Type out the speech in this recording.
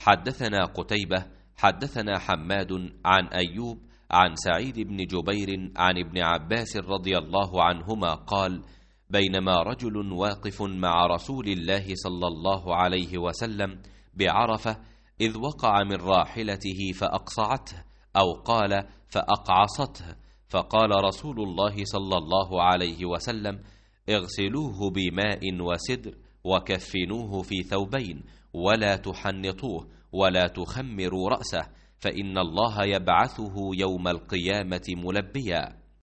حدثنا قتيبة حدثنا حماد عن أيوب عن سعيد بن جبير عن ابن عباس رضي الله عنهما قال: بينما رجل واقف مع رسول الله صلى الله عليه وسلم بعرفة إذ وقع من راحلته فأقصعته، أو قال فأقعصته، فقال رسول الله صلى الله عليه وسلم: اغسلوه بماء وسدر وكفنوه في ثوبين، ولا تحنطوه ولا تخمروا رأسه، فإن الله يبعثه يوم القيامة ملبيا.